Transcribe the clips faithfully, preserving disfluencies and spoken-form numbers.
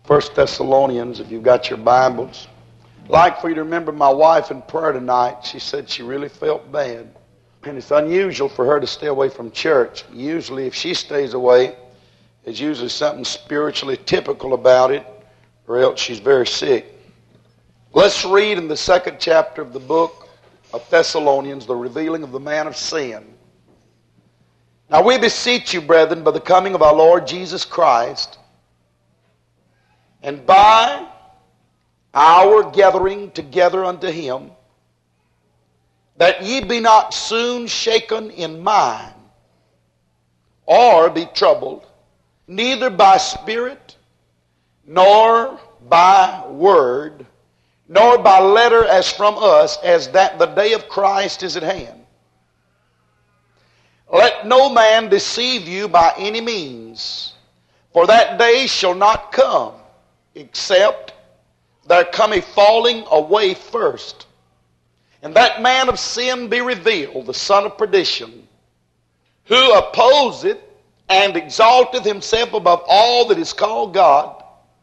First Thessalonians, if you've got your Bibles. I'd like for you to remember my wife in prayer tonight. She said she really felt bad. And it's unusual for her to stay away from church. Usually if she stays away, there's usually something spiritually typical about it, or else she's very sick. Let's read in the second chapter of the book of Thessalonians, the revealing of the man of sin. Now we beseech you, brethren, by the coming of our Lord Jesus Christ, and by our gathering together unto him, that ye be not soon shaken in mind, or be troubled, neither by spirit, nor by word, nor by letter as from us, as that the day of Christ is at hand. Let no man deceive you by any means, for that day shall not come, except there come a falling away first, and that man of sin be revealed, the son of perdition, who opposeth and exalteth himself above all that is called God,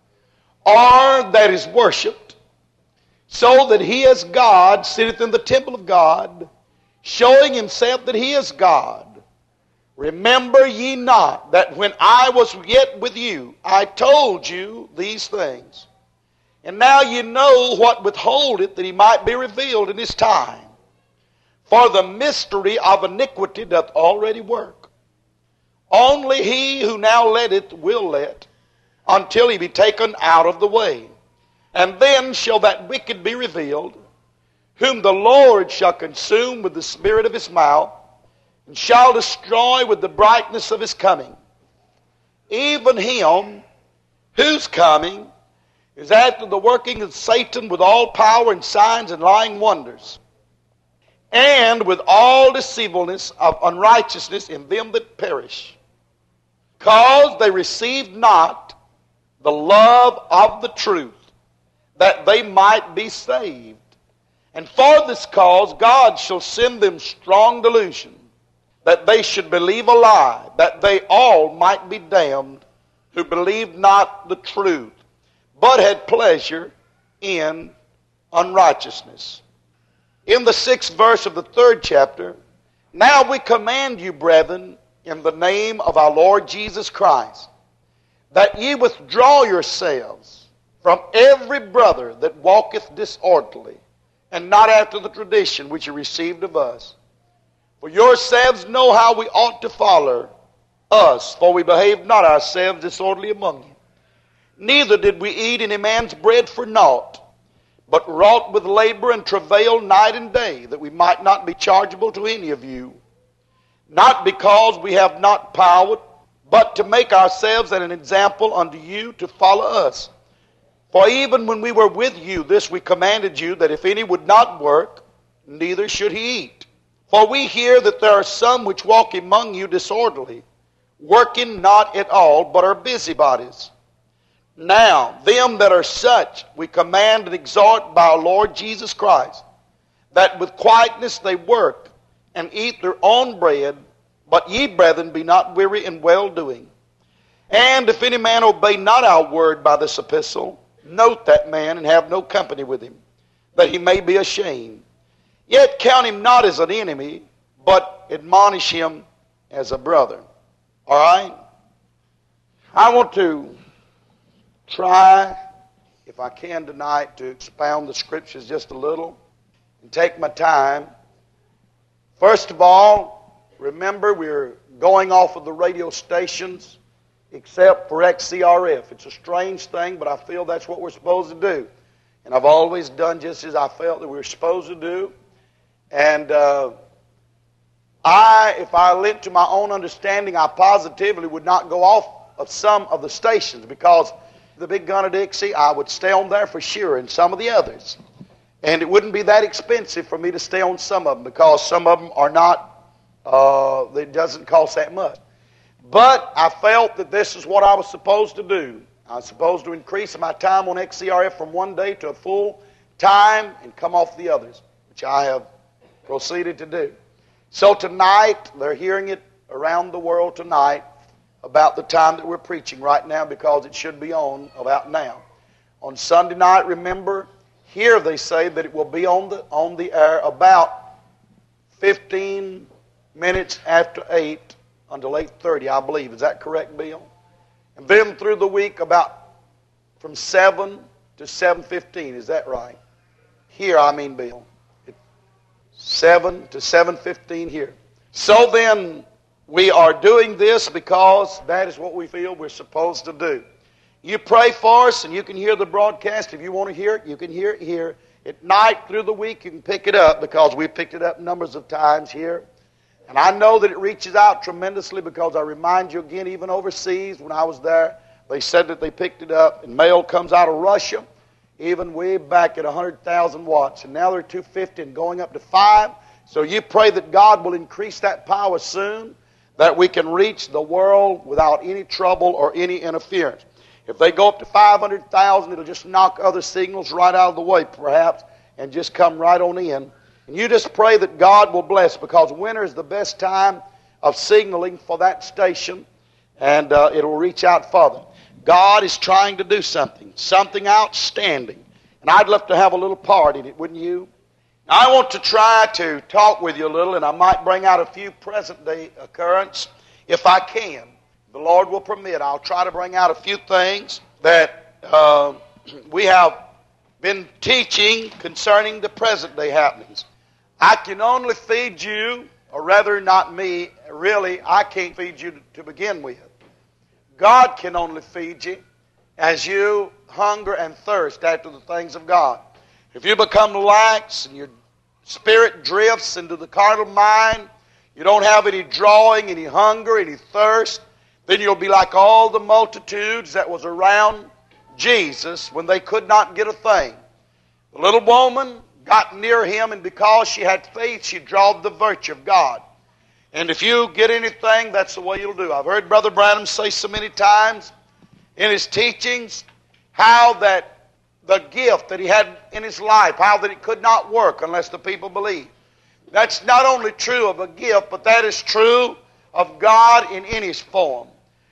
or that is worshipped, so that he as God sitteth in the temple of God, showing himself that he is God. Remember ye not that when I was yet with you, I told you these things. And now ye know what withholdeth, that he might be revealed in his time. For the mystery of iniquity doth already work. Only he who now letteth will let, until he be taken out of the way. And then shall that wicked be revealed, whom the Lord shall consume with the spirit of his mouth, and shall destroy with the brightness of his coming. Even him whose coming is after the working of Satan with all power and signs and lying wonders, and with all deceivableness of unrighteousness in them that perish, because they received not the love of the truth, that they might be saved. And for this cause God shall send them strong delusion, that they should believe a lie, that they all might be damned, who believed not the truth, but had pleasure in unrighteousness. In the sixth verse of the third chapter, now we command you, brethren, in the name of our Lord Jesus Christ, that ye withdraw yourselves from every brother that walketh disorderly, and not after the tradition which ye received of us. For yourselves know how we ought to follow us, for we behaved not ourselves disorderly among you. Neither did we eat any man's bread for naught, but wrought with labor and travail night and day, that we might not be chargeable to any of you. Not because we have not power, but to make ourselves an example unto you to follow us. For even when we were with you, this we commanded you, that if any would not work, neither should he eat. For we hear that there are some which walk among you disorderly, working not at all, but are busybodies. Now, them that are such we command and exhort by our Lord Jesus Christ, that with quietness they work and eat their own bread, but ye, brethren, be not weary in well-doing. And if any man obey not our word by this epistle, note that man and have no company with him, that he may be ashamed. Yet count him not as an enemy, but admonish him as a brother. All right? I want to try, if I can tonight, to expound the scriptures just a little and take my time. First of all, remember we're going off of the radio stations except for X C R F. It's a strange thing, but I feel that's what we're supposed to do. And I've always done just as I felt that we were supposed to do. And uh, I, if I went to my own understanding, I positively would not go off of some of the stations, because the Big Gun of Dixie, I would stay on there for sure, and some of the others. And it wouldn't be that expensive for me to stay on some of them, because some of them are not, uh, it doesn't cost that much. But I felt that this is what I was supposed to do. I was supposed to increase my time on X C R F from one day to a full time and come off the others, which I have proceeded to do. So tonight, they're hearing it around the world tonight, about the time that we're preaching right now because it should be on about now. On Sunday night, remember, here they say that it will be on the, on the air about fifteen minutes after eight until eight thirty, I believe. Is that correct, Bill? And then through the week about from seven to seven fifteen. Is that right? Here, I mean, Bill. seven to seven fifteen here. So then, we are doing this because that is what we feel we're supposed to do. You pray for us, and you can hear the broadcast. If you want to hear it, you can hear it here. At night, through the week, you can pick it up because we've picked it up numbers of times here. And I know that it reaches out tremendously because I remind you again, even overseas, when I was there, they said that they picked it up. And mail comes out of Russia, even way back at one hundred thousand watts. And now they're two fifty and going up to five. So you pray that God will increase that power soon, that we can reach the world without any trouble or any interference. If they go up to five hundred thousand, it'll just knock other signals right out of the way, perhaps, and just come right on in. And you just pray that God will bless, because winter is the best time of signaling for that station, and uh, it'll reach out further. God is trying to do something, something outstanding. And I'd love to have a little part in it, wouldn't you? I want to try to talk with you a little, and I might bring out a few present-day occurrences if I can. The Lord will permit. I'll try to bring out a few things that uh, we have been teaching concerning the present-day happenings. I can only feed you, or rather not me, really, I can't feed you to, to begin with. God can only feed you as you hunger and thirst after the things of God. If you become lax and your spirit drifts into the carnal mind, you don't have any drawing, any hunger, any thirst, then you'll be like all the multitudes that was around Jesus when they could not get a thing. The little woman got near him, and because she had faith, she drawed the virtue of God. And if you get anything, that's the way you'll do. I've heard Brother Branham say so many times in his teachings how that the gift that he had in his life, how that it could not work unless the people believed. That's not only true of a gift, but that is true of God in any form.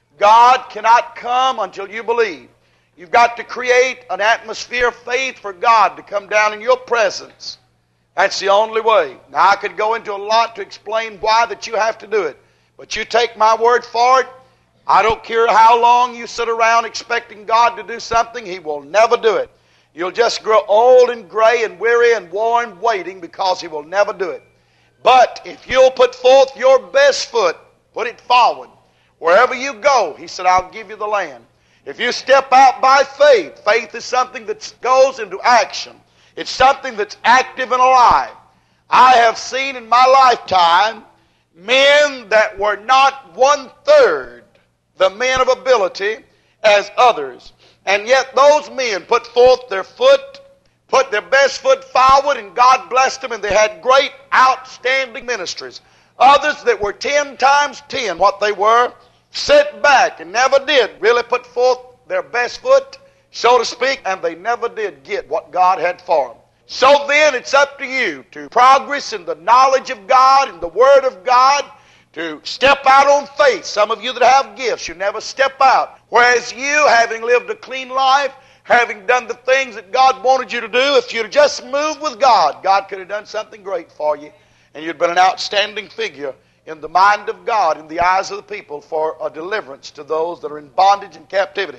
God cannot come until you believe. You've got to create an atmosphere of faith for God to come down in your presence. That's the only way. Now, I could go into a lot to explain why that you have to do it. But you take my word for it. I don't care how long you sit around expecting God to do something. He will never do it. You'll just grow old and gray and weary and worn waiting because He will never do it. But if you'll put forth your best foot, put it forward, wherever you go, He said, I'll give you the land. If you step out by faith, faith is something that goes into action. It's something that's active and alive. I have seen in my lifetime men that were not one-third the men of ability as others. And yet those men put forth their foot, put their best foot forward, and God blessed them, and they had great, outstanding ministries. Others that were ten times ten what they were, sat back and never did really put forth their best foot, so to speak, and they never did get what God had for them. So then it's up to you to progress in the knowledge of God and the Word of God, to step out on faith. Some of you that have gifts, you never step out. Whereas you, having lived a clean life, having done the things that God wanted you to do, if you'd just moved with God, God could have done something great for you, and you'd been an outstanding figure in the mind of God, in the eyes of the people, for a deliverance to those that are in bondage and captivity.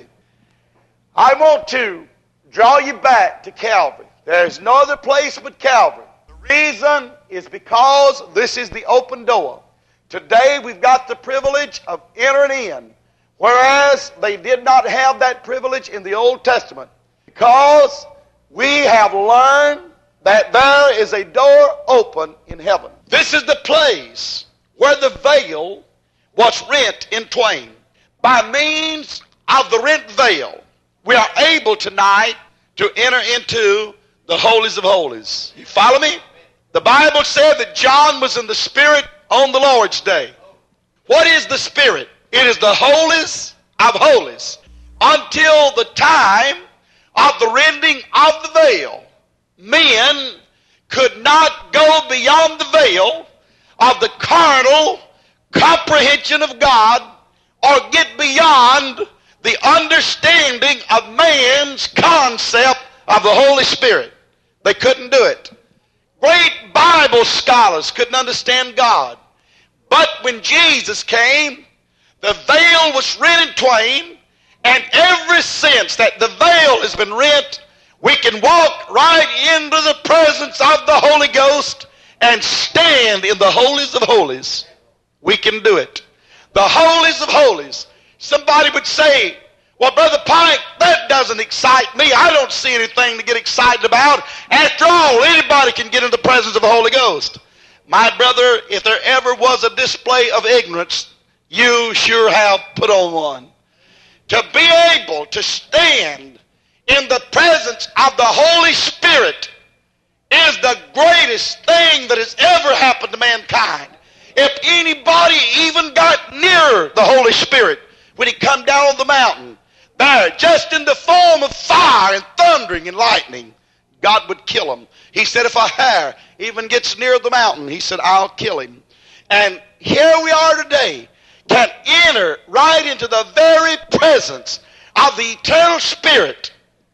I want to draw you back to Calvary. There's no other place but Calvary. The reason is because this is the open door. Today we've got the privilege of entering in, whereas they did not have that privilege in the Old Testament, because we have learned that there is a door open in heaven. This is the place where the veil was rent in twain. By means of the rent veil, we are able tonight to enter into the holies of holies. You follow me? The Bible said that John was in the Spirit on the Lord's day. What is the Spirit? It is the holies of holies. Until the time of the rending of the veil, men could not go beyond the veil of the carnal comprehension of God or get beyond the understanding of man's concept of the Holy Spirit. They couldn't do it. Great Bible scholars couldn't understand God. But when Jesus came, the veil was rent in twain, and ever since that the veil has been rent, we can walk right into the presence of the Holy Ghost and stand in the holies of holies. We can do it. The holies of holies. Somebody would say, well, Brother Pike, that doesn't excite me. I don't see anything to get excited about. After all, anybody can get in the presence of the Holy Ghost. My brother, if there ever was a display of ignorance, you sure have put on one. To be able to stand in the presence of the Holy Spirit is the greatest thing that has ever happened to mankind. If anybody even got near the Holy Spirit when he come down on the mountain, there, just in the form of fire and thundering and lightning, God would kill him. He said, if a hair even gets near the mountain, he said, I'll kill him. And here we are today, can enter right into the very presence of the eternal Spirit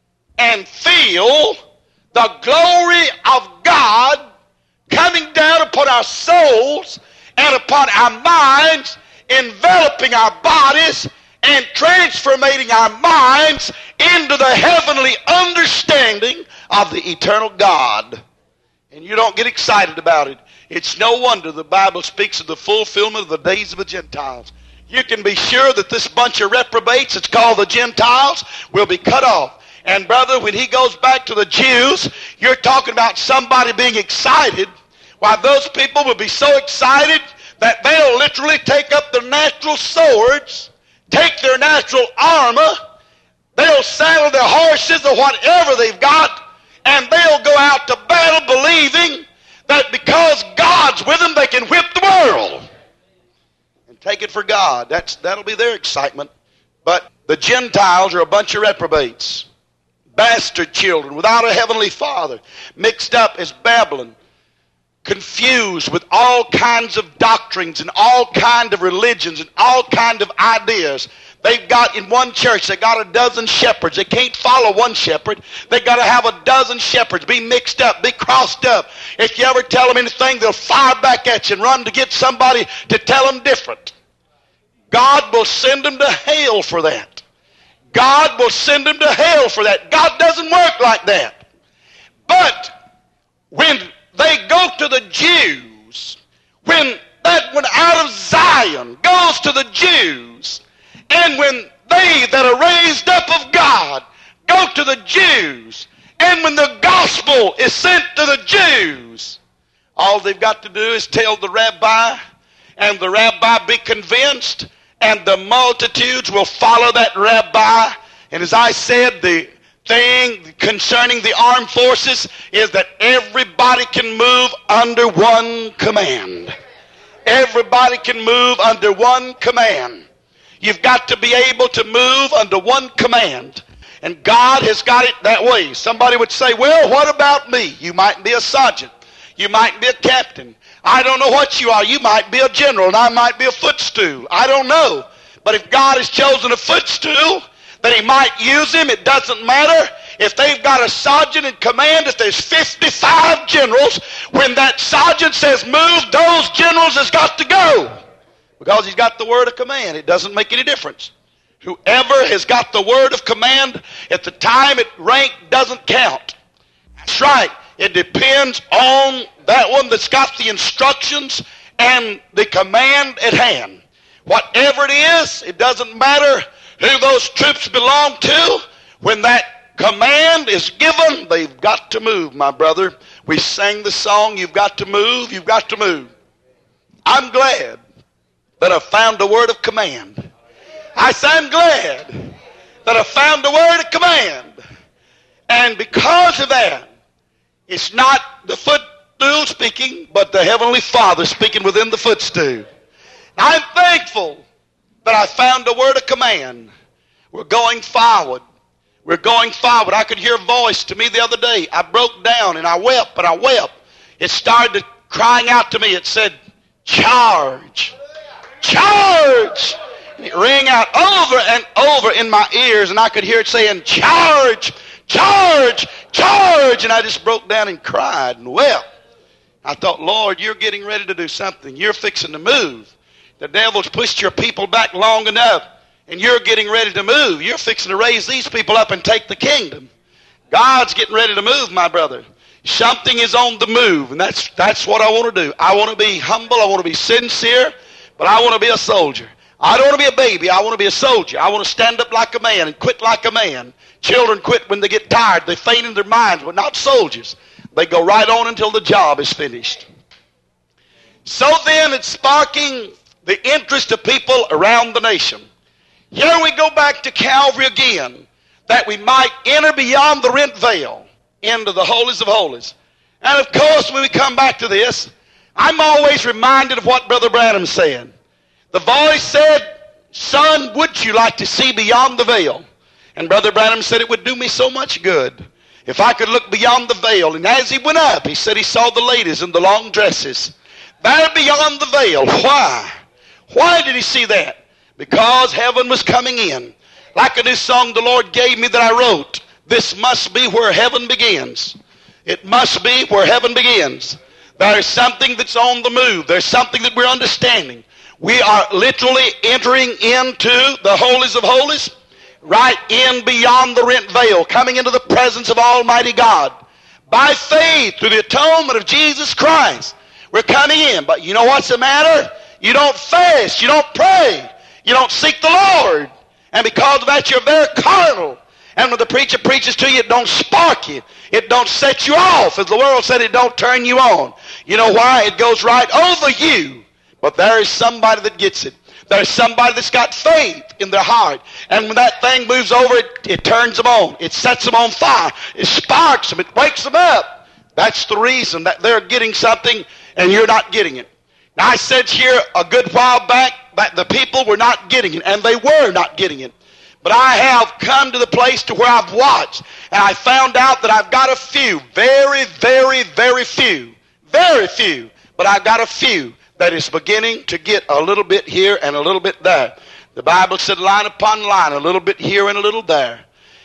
and feel the glory of God coming down upon our souls and upon our minds, enveloping our bodies and transforming our minds into the heavenly understanding of the eternal God. And you don't get excited about it. It's no wonder the Bible speaks of the fulfillment of the days of the Gentiles. You can be sure that this bunch of reprobates, it's called the Gentiles, will be cut off. And brother, when he goes back to the Jews, you're talking about somebody being excited. Why, those people will be so excited that they'll literally take up their natural swords, take their natural armor, they'll saddle their horses or whatever they've got, and they'll go out to battle believing that because God's with them, they can whip the world. And take it for God. That's, that'll be their excitement. But the Gentiles are a bunch of reprobates. Bastard children without a heavenly father, mixed up as Babylon, confused with all kinds of doctrines and all kinds of religions and all kinds of ideas. They've got in one church, they got a dozen shepherds. They can't follow one shepherd. They got to have a dozen shepherds, be mixed up, be crossed up. If you ever tell them anything, they'll fire back at you and run to get somebody to tell them different. God will send them to hell for that. God will send them to hell for that. God doesn't work like that. But when they go to the Jews, when that one out of Zion goes to the Jews, and when they that are raised up of God go to the Jews, and when the gospel is sent to the Jews, all they've got to do is tell the rabbi, and the rabbi be convinced, and the multitudes will follow that rabbi. And as I said, the thing concerning the armed forces is that everybody can move under one command. Everybody can move under one command. You've got to be able to move under one command. And God has got it that way. Somebody would say, well, what about me? You might be a sergeant. You might be a captain. I don't know what you are. You might be a general, and I might be a footstool. I don't know. But if God has chosen a footstool, that he might use him, it doesn't matter. If they've got a sergeant in command, if there's fifty-five generals, when that sergeant says move, those generals has got to go. Because he's got the word of command. It doesn't make any difference. Whoever has got the word of command, at the time it rank doesn't count. That's right. It depends on that one that's got the instructions and the command at hand. Whatever it is, it doesn't matter who those troops belong to. When that command is given, they've got to move, my brother. We sang the song, you've got to move, you've got to move. I'm glad that I found a word of command. I say I'm glad that I found a word of command. And because of that, it's not the footstool speaking, but the Heavenly Father speaking within the footstool. I'm thankful that I found a word of command. We're going forward. We're going forward. I could hear a voice to me the other day. I broke down and I wept, but I wept. It started crying out to me. It said, charge. Charge. And it rang out over and over in my ears, and I could hear it saying, charge, charge, charge. And I just broke down and cried and wept. I thought, Lord, you're getting ready to do something. You're fixing to move. The devil's pushed your people back long enough, and you're getting ready to move. You're fixing to raise these people up and take the kingdom. God's getting ready to move, my brother. Something is on the move, and that's that's what I want to do. I want to be humble. I want to be sincere, but I want to be a soldier. I don't want to be a baby. I want to be a soldier. I want to stand up like a man and quit like a man. Children quit when they get tired. They faint in their minds, but not soldiers. They go right on until the job is finished. So then it's sparking the interest of people around the nation. Here we go back to Calvary again, that we might enter beyond the rent veil into the holies of holies. And of course, when we come back to this, I'm always reminded of what Brother Branham said. The voice said, son, would you like to see beyond the veil? And Brother Branham said, it would do me so much good if I could look beyond the veil. And as he went up, he said he saw the ladies in the long dresses. There beyond the veil. Why? Why did he see that? Because heaven was coming in. Like a new song the Lord gave me that I wrote. This must be where heaven begins. It must be where heaven begins. There is something that's on the move. There's something that we're understanding. We are literally entering into the holies of holies, right in beyond the rent veil, coming into the presence of Almighty God. By faith, through the atonement of Jesus Christ, we're coming in. But you know what's the matter? You don't fast. You don't pray. You don't seek the Lord. And because of that, you're very carnal. And when the preacher preaches to you, it don't spark you. It don't set you off. As the world said, it don't turn you on. You know why? It goes right over you. But there is somebody that gets it. There's somebody that's got faith in their heart. And when that thing moves over, it, it turns them on. It sets them on fire. It sparks them. It wakes them up. That's the reason that they're getting something and you're not getting it. Now, I said here a good while back that the people were not getting it, and they were not getting it. But I have come to the place to where I've watched, and I found out that I've got a few, very, very, very few, very few, but I've got a few that is beginning to get a little bit here and a little bit there. The Bible said line upon line, a little bit here and a little there.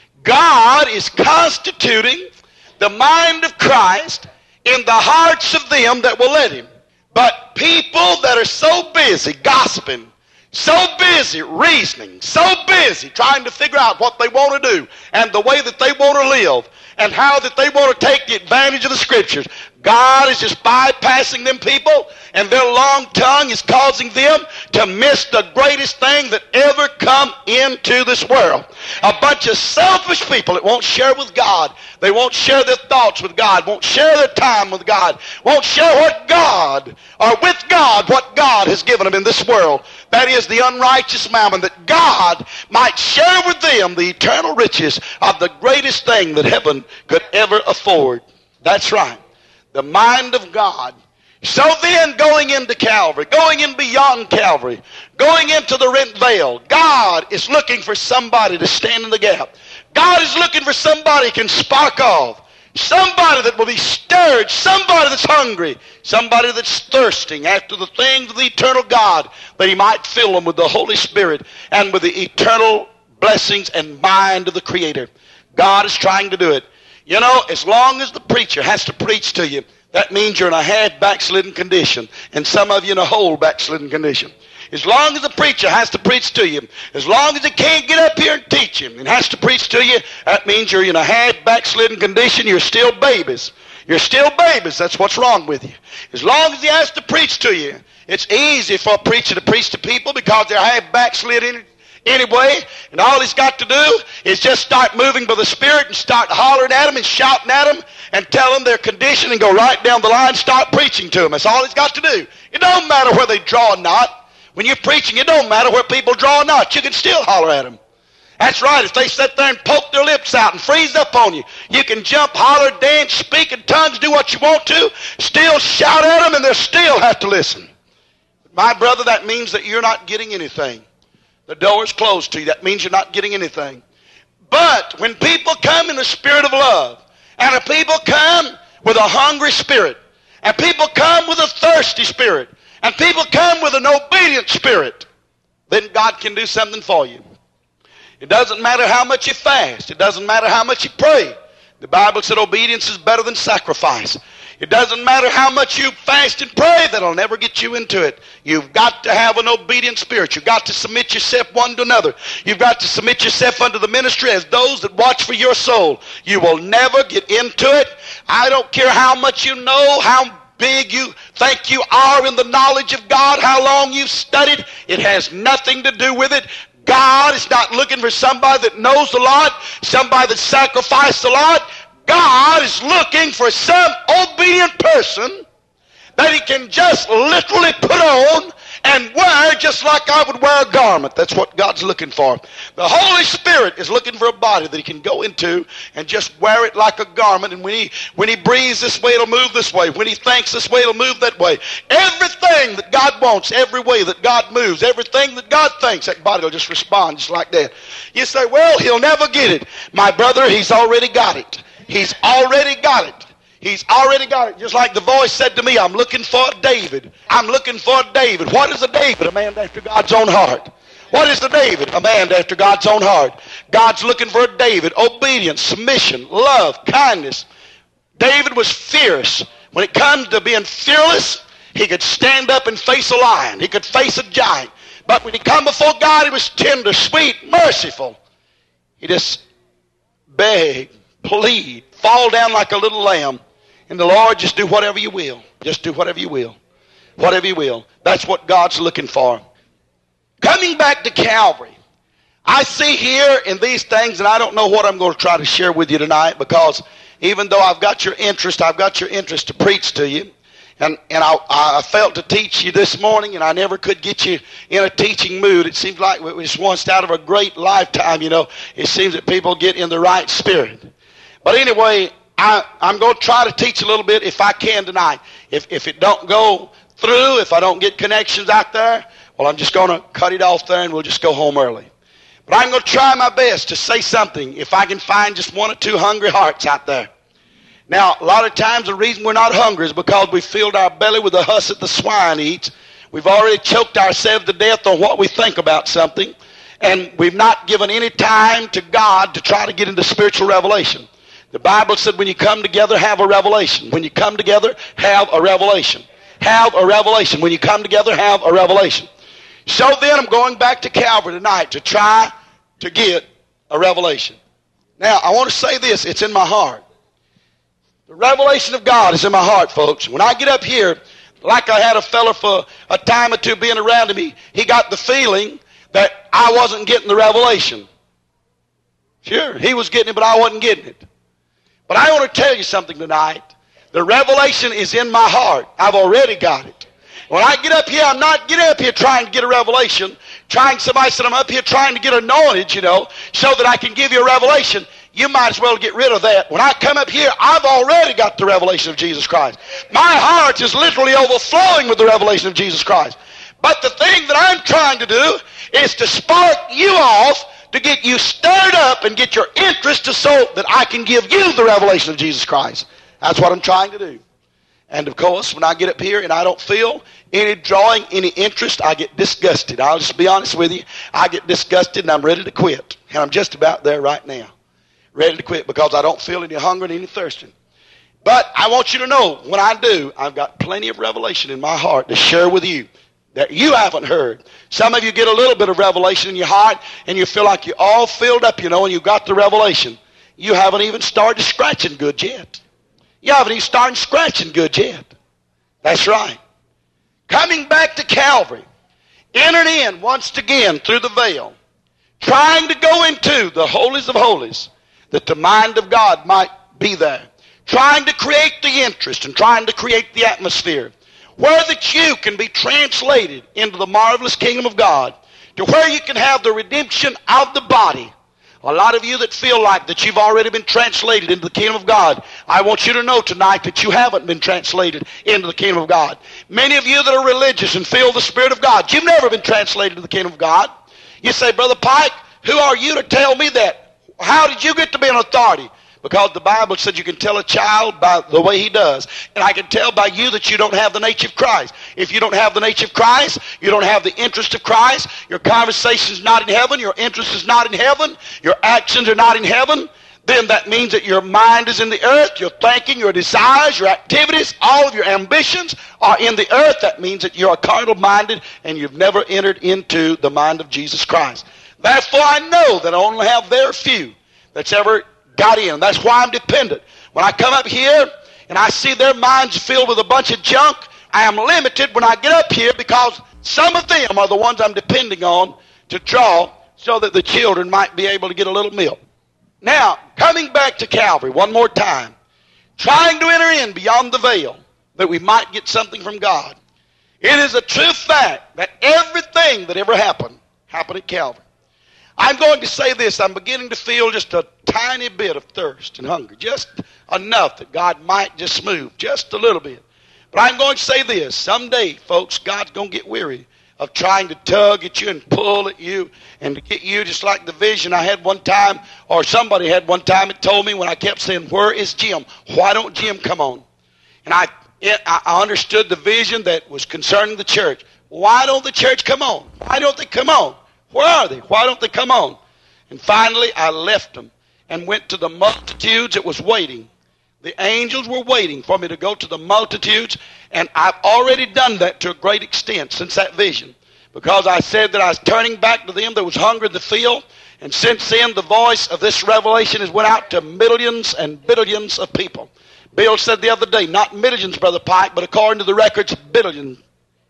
God is constituting the mind of Christ in the hearts of them that will let him. But people that are so busy gossiping, so busy reasoning, so busy trying to figure out what they want to do and the way that they want to live and how that they want to take the advantage of the Scriptures, God is just bypassing them people, and their long tongue is causing them to miss the greatest thing that ever come into this world. A bunch of selfish people that won't share with God. They won't share their thoughts with God, won't share their time with God, won't share what God, or with God, what God has given them in this world. That is the unrighteous mammon, that God might share with them the eternal riches of the greatest thing that heaven could ever afford. That's right. The mind of God. So then, going into Calvary, going in beyond Calvary, going into the rent veil, God is looking for somebody to stand in the gap. God is looking for somebody who can spark off. Somebody that will be stirred. Somebody that's hungry. Somebody that's thirsting after the things of the eternal God, that he might fill them with the Holy Spirit and with the eternal blessings and mind of the Creator. God is trying to do it. You know, as long as the preacher has to preach to you, that means you're in a half backslidden condition, and some of you in a whole backslidden condition. As long as the preacher has to preach to you, as long as he can't get up here and teach him and has to preach to you, that means you're in a half backslidden condition. You're still babies. You're still babies. That's what's wrong with you. As long as he has to preach to you, it's easy for a preacher to preach to people because they're half backslidden anyway, and all he's got to do is just start moving by the Spirit and start hollering at them and shouting at them and tell them their condition and go right down the line and start preaching to them. That's all he's got to do. It don't matter where they draw or not. When you're preaching, it don't matter where people draw or not. You can still holler at them. That's right. If they sit there and poke their lips out and freeze up on you, you can jump, holler, dance, speak in tongues, do what you want to, still shout at them, and they'll still have to listen. My brother, that means that you're not getting anything. The door is closed to you. That means you're not getting anything. But when people come in the spirit of love, and if people come with a hungry spirit, and people come with a thirsty spirit, and people come with an obedient spirit, then God can do something for you. It doesn't matter how much you fast. It doesn't matter how much you pray. The Bible said obedience is better than sacrifice. It doesn't matter how much you fast and pray. That'll never get you into it. You've got to have an obedient spirit. You've got to submit yourself one to another. You've got to submit yourself unto the ministry as those that watch for your soul. You will never get into it. I don't care how much you know, how big you think you are in the knowledge of God, how long you've studied. It has nothing to do with it. God is not looking for somebody that knows a lot, somebody that sacrificed a lot. God is looking for some obedient person that he can just literally put on and wear just like I would wear a garment. That's what God's looking for. The Holy Spirit is looking for a body that he can go into and just wear it like a garment. And when he, when he breathes this way, it'll move this way. When he thinks this way, it'll move that way. Everything that God wants, every way that God moves, everything that God thinks, that body will just respond just like that. You say, well, he'll never get it. My brother, he's already got it. He's already got it. He's already got it. Just like the voice said to me, I'm looking for a David. I'm looking for a David. What is a David? A man after God's own heart. What is the David? A man after God's own heart. God's looking for a David. Obedience, submission, love, kindness. David was fierce. When it comes to being fearless, he could stand up and face a lion. He could face a giant. But when he come before God, he was tender, sweet, merciful. He just begged, plead, fall down like a little lamb. And the Lord, just do whatever you will. Just do whatever you will. Whatever you will. That's what God's looking for. Coming back to Calvary, I see here in these things, and I don't know what I'm going to try to share with you tonight, because even though I've got your interest, I've got your interest to preach to you. And, and I, I felt to teach you this morning, and I never could get you in a teaching mood. It seems like it was once out of a great lifetime, you know. It seems that people get in the right spirit. But anyway, I, I'm going to try to teach a little bit if I can tonight. If, if it don't go through, if I don't get connections out there, well, I'm just going to cut it off there and we'll just go home early. But I'm going to try my best to say something if I can find just one or two hungry hearts out there. Now, a lot of times the reason we're not hungry is because we filled our belly with the husk that the swine eats. We've already choked ourselves to death on what we think about something. And we've not given any time to God to try to get into spiritual revelation. The Bible said when you come together, have a revelation. When you come together, have a revelation. Have a revelation. When you come together, have a revelation. So then I'm going back to Calvary tonight to try to get a revelation. Now, I want to say this. It's in my heart. The revelation of God is in my heart, folks. When I get up here, like I had a fella for a time or two being around me, he got the feeling that I wasn't getting the revelation. Sure, he was getting it, but I wasn't getting it. But I want to tell you something tonight. The revelation is in my heart. I've already got it. When I get up here, I'm not getting up here trying to get a revelation. Trying, somebody said I'm up here trying to get anointed, you know, so that I can give you a revelation. You might as well get rid of that. When I come up here, I've already got the revelation of Jesus Christ. My heart is literally overflowing with the revelation of Jesus Christ. But the thing that I'm trying to do is to spark you off, to get you stirred up and get your interest to so that I can give you the revelation of Jesus Christ. That's what I'm trying to do. And of course, when I get up here and I don't feel any drawing, any interest, I get disgusted. I'll just be honest with you. I get disgusted and I'm ready to quit. And I'm just about there right now. Ready to quit because I don't feel any hunger and any thirsting. But I want you to know, when I do, I've got plenty of revelation in my heart to share with you that you haven't heard. Some of you get a little bit of revelation in your heart and you feel like you're all filled up, you know, and you got the revelation. You haven't even started scratching good yet. You haven't even started scratching good yet. That's right. Coming back to Calvary, entered in once again through the veil, trying to go into the holies of holies, that the mind of God might be there, trying to create the interest and trying to create the atmosphere, where that you can be translated into the marvelous kingdom of God, to where you can have the redemption of the body. A lot of you that feel like that you've already been translated into the kingdom of God, I want you to know tonight that you haven't been translated into the kingdom of God. Many of you that are religious and feel the Spirit of God, you've never been translated to the kingdom of God. You say, Brother Pike, who are you to tell me that? How did you get to be an authority? Because the Bible said you can tell a child by the way he does. And I can tell by you that you don't have the nature of Christ. If you don't have the nature of Christ, you don't have the interest of Christ, your conversation is not in heaven, your interest is not in heaven, your actions are not in heaven, then that means that your mind is in the earth, your thinking, your desires, your activities, all of your ambitions are in the earth. That means that you are carnal-minded and you've never entered into the mind of Jesus Christ. Therefore, I know that I only have very few that's ever got in. That's why I'm dependent. When I come up here and I see their minds filled with a bunch of junk, I am limited when I get up here because some of them are the ones I'm depending on to draw so that the children might be able to get a little milk. Now, coming back to Calvary one more time, trying to enter in beyond the veil that we might get something from God. It is a true fact that everything that ever happened, happened at Calvary. I'm going to say this, I'm beginning to feel just a tiny bit of thirst and hunger, just enough that God might just move, just a little bit. But I'm going to say this, someday, folks, God's going to get weary of trying to tug at you and pull at you and to get you just like the vision I had one time, or somebody had one time, it told me when I kept saying, where is Jim? Why don't Jim come on? And I, it, I understood the vision that was concerning the church. Why don't the church come on? Why don't they come on? Where are they? Why don't they come on? And finally, I left them and went to the multitudes that was waiting. The angels were waiting for me to go to the multitudes, and I've already done that to a great extent since that vision, because I said that I was turning back to them that was hungry to fill, and since then the voice of this revelation has went out to millions and billions of people. Bill said the other day, not millions, Brother Pike, but according to the records, billions.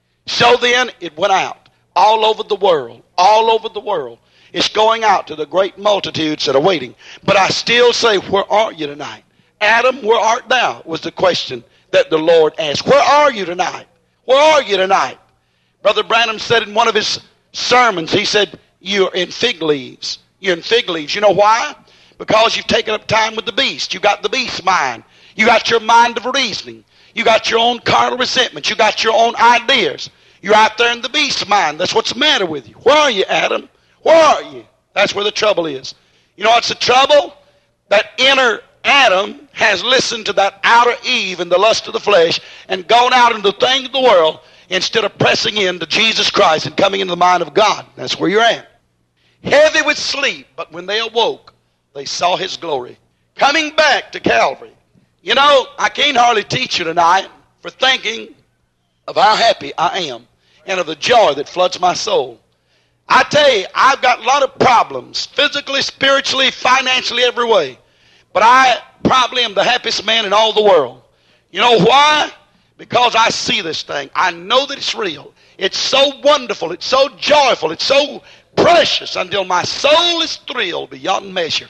So then it went out all over the world, all over the world. It's going out to the great multitudes that are waiting. But I still say, where are you tonight? Adam, where art thou? Was the question that the Lord asked. Where are you tonight? Where are you tonight? Brother Branham said in one of his sermons, he said, you're in fig leaves. You're in fig leaves. You know why? Because you've taken up time with the beast. You got the beast mind. You got your mind of reasoning. You got your own carnal resentment. You got your own ideas. You're out there in the beast mind. That's what's the matter with you. Where are you, Adam? Where are you? That's where the trouble is. You know what's the trouble? That inner Adam has listened to that outer Eve and the lust of the flesh and gone out into the things of the world instead of pressing into Jesus Christ and coming into the mind of God. That's where you're at. Heavy with sleep, but when they awoke, they saw his glory. Coming back to Calvary. You know, I can't hardly teach you tonight for thinking of how happy I am and of the joy that floods my soul. I tell you, I've got a lot of problems, physically, spiritually, financially, every way. But I probably am the happiest man in all the world. You know why? Because I see this thing. I know that it's real. It's so wonderful. It's so joyful. It's so precious until my soul is thrilled beyond measure.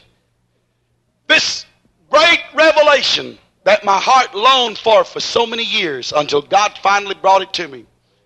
This great revelation that my heart longed for for so many years until God finally brought it to me.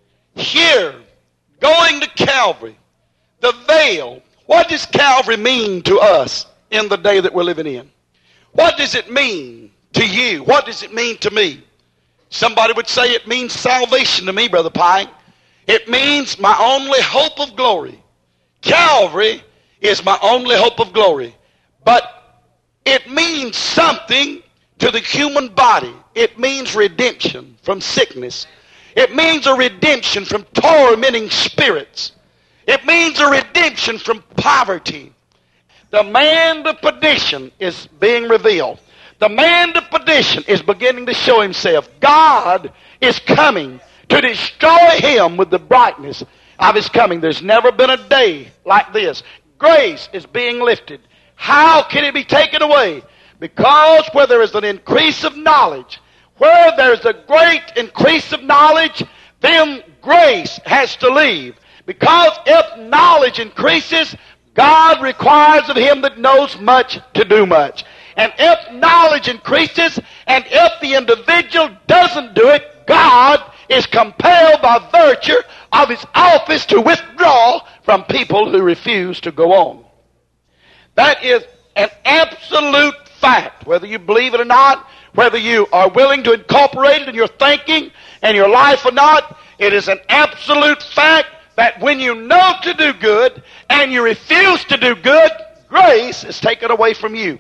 Here, going to Calvary, the veil. What does Calvary mean to us in the day that we're living in? What does it mean to you? What does it mean to me? Somebody would say it means salvation to me, Brother Pike. It means my only hope of glory. Calvary is my only hope of glory. But it means something to the human body. It means redemption from sickness. It means a redemption from tormenting spirits. It means a redemption from poverty. The man of perdition is being revealed. The man of perdition is beginning to show himself. God is coming to destroy him with the brightness of his coming. There's never been a day like this. Grace is being lifted. How can it be taken away? Because where there is an increase of knowledge, where there's a great increase of knowledge, then grace has to leave. Because if knowledge increases, God requires of him that knows much to do much. And if knowledge increases, and if the individual doesn't do it, God is compelled by virtue of his office to withdraw from people who refuse to go on. That is an absolute fact, whether you believe it or not, whether you are willing to incorporate it in your thinking and your life or not. It is an absolute fact that when you know to do good and you refuse to do good, grace is taken away from you.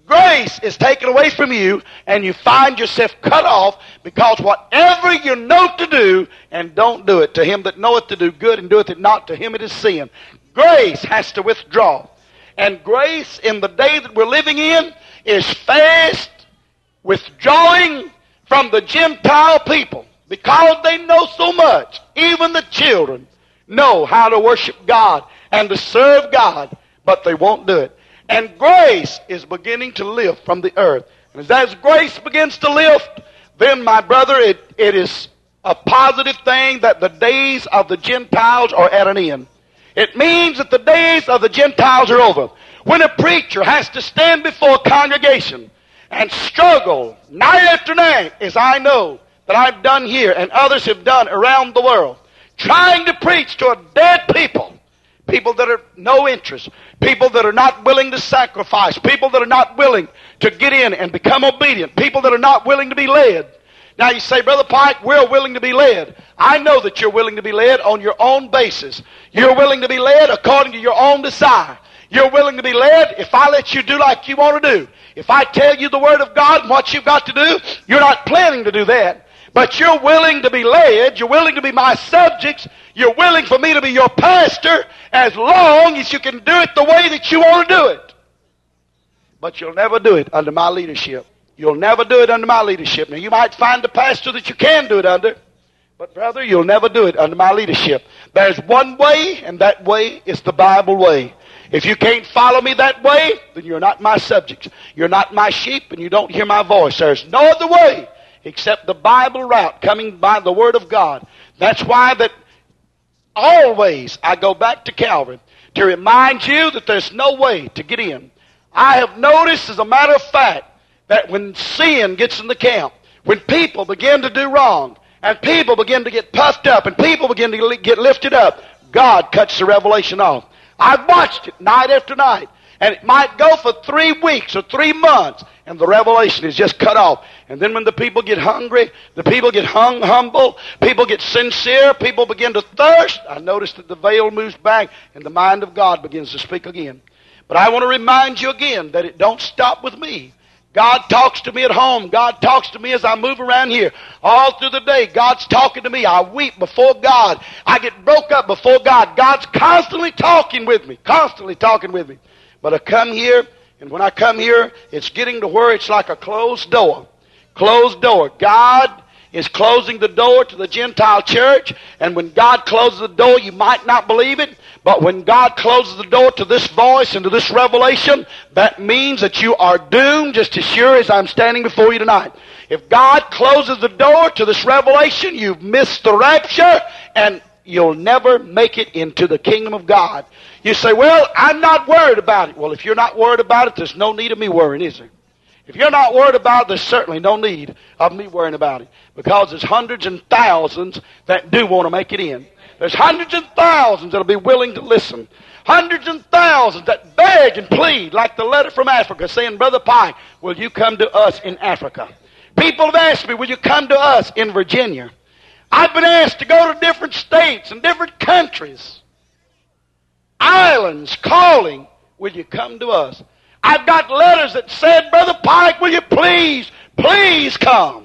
grace is taken away from you, and you find yourself cut off, because whatever you know to do and don't do it, to him that knoweth to do good and doeth it not, to him it is sin. Grace has to withdraw. And grace in the day that we're living in is fast withdrawing from the Gentile people, because they know so much. Even the children know how to worship God and to serve God, but they won't do it. And grace is beginning to lift from the earth. And as, as grace begins to lift, then, my brother, it, it is a positive thing that the days of the Gentiles are at an end. It means that the days of the Gentiles are over. When a preacher has to stand before a congregation and struggle night after night, as I know that I've done here and others have done around the world, trying to preach to a dead people, people that are no interest, people that are not willing to sacrifice, people that are not willing to get in and become obedient, people that are not willing to be led. Now you say, Brother Pike, we're willing to be led. I know that you're willing to be led on your own basis. You're willing to be led according to your own desire. You're willing to be led if I let you do like you want to do. If I tell you the Word of God and what you've got to do, you're not planning to do that. But you're willing to be led. You're willing to be my subjects. You're willing for me to be your pastor as long as you can do it the way that you want to do it. But you'll never do it under my leadership. You'll never do it under my leadership. Now, you might find a pastor that you can do it under, but, brother, you'll never do it under my leadership. There's one way, and that way is the Bible way. If you can't follow me that way, then you're not my subjects. You're not my sheep, and you don't hear my voice. There's no other way except the Bible route coming by the Word of God. That's why that always I go back to Calvary to remind you that there's no way to get in. I have noticed, as a matter of fact, that when sin gets in the camp, when people begin to do wrong, and people begin to get puffed up, and people begin to get lifted up, God cuts the revelation off. I've watched it night after night, and it might go for three weeks or three months, and the revelation is just cut off. And then when the people get hungry, the people get hung, humble, people get sincere, people begin to thirst, I notice that the veil moves back, and the mind of God begins to speak again. But I want to remind you again that it don't stop with me. God talks to me at home. God talks to me as I move around here. All through the day, God's talking to me. I weep before God. I get broke up before God. God's constantly talking with me, constantly talking with me. But I come here, and when I come here, it's getting to where it's like a closed door. Closed door. God is closing the door to the Gentile church, and when God closes the door, you might not believe it, but when God closes the door to this voice and to this revelation, that means that you are doomed just as sure as I'm standing before you tonight. If God closes the door to this revelation, you've missed the rapture, and you'll never make it into the kingdom of God. You say, well, I'm not worried about it. Well, if you're not worried about it, there's no need of me worrying, is there? If you're not worried about it, there's certainly no need of me worrying about it. Because there's hundreds and thousands that do want to make it in. There's hundreds and thousands that will be willing to listen. Hundreds and thousands that beg and plead, like the letter from Africa, saying, Brother Pike, will you come to us in Africa? People have asked me, will you come to us in Virginia? I've been asked to go to different states and different countries. Islands calling, will you come to us? I've got letters that said, Brother Pike, will you please, please come?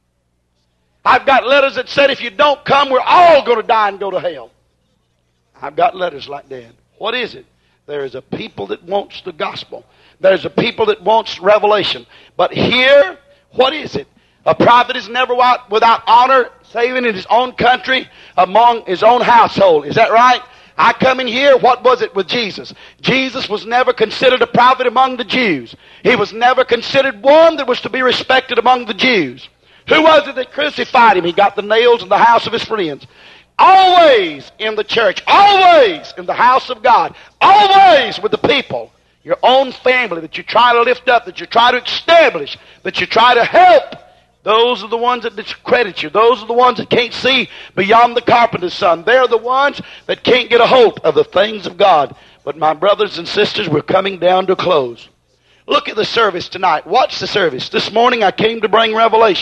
I've got letters that said, if you don't come, we're all going to die and go to hell. I've got letters like that. What is it? There is a people that wants the gospel. There's a people that wants revelation. But here, what is it? A prophet is never without honor, saving in his own country, among his own household. Is that right? I come in here, what was it with Jesus? Jesus was never considered a prophet among the Jews. He was never considered one that was to be respected among the Jews. Who was it that crucified him? He got the nails in the house of his friends. Always in the church, always in the house of God, always with the people, your own family that you try to lift up, that you try to establish, that you try to help. Those are the ones that discredit you. Those are the ones that can't see beyond the carpenter's son. They're the ones that can't get a hold of the things of God. But my brothers and sisters, we're coming down to a close. Look at the service tonight. Watch the service. This morning I came to bring revelation.